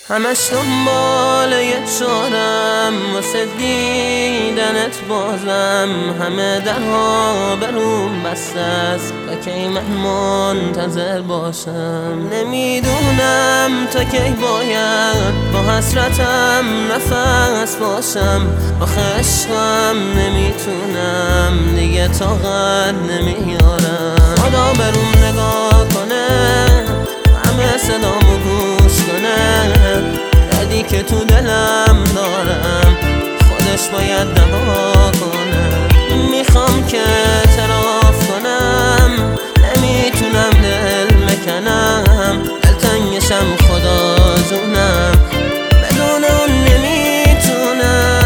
همش دنبال یه شارم واسه دیدنت بازم، همه درها بروم بسته است تا کی من منتظر باشم. نمیدونم تا کی باید با حسرتم نفس باشم، آخه عشقم نمیتونم دیگه طاقت نمیارم. خدا بروم نگاه کنه، همه صدامو گوش کنه، دردی که تو دلم دارم خودش باید دوا کنه. میخوام که اعتراف کنم، نمیتونم دل مکنم، دلتنگشم خدا جونم، بدون اون نمیتونم.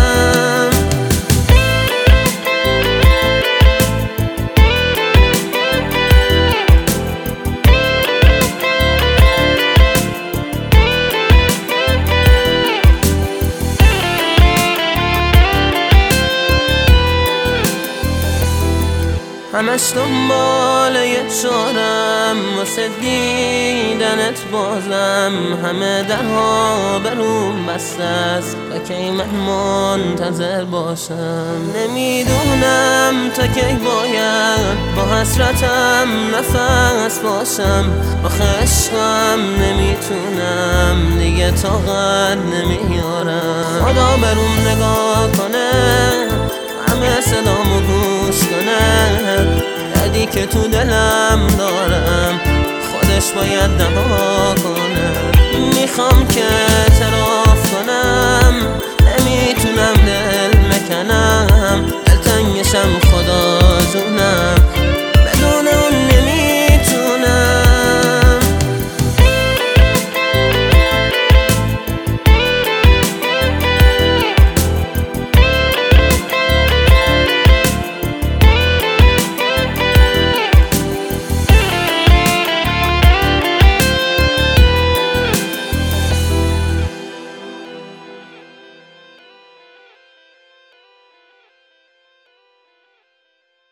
همش دنبال یه شارم واسه دیدنت بازم، همه درها بروم بسته است تا کی من منتظر باشم. نمیدونم تا کی باید با حسرتم نفس باشم، آخه عشقم نمیتونم دیگه طاقت نمیارم. خدا بروم نگاه کنه، همه صدامو گوش کنه، دردی که تو دلم دارم خودش باید دوا کنه. میخوام که اعتراف کنم، نمیتونم دل مکنم، دلتنگشم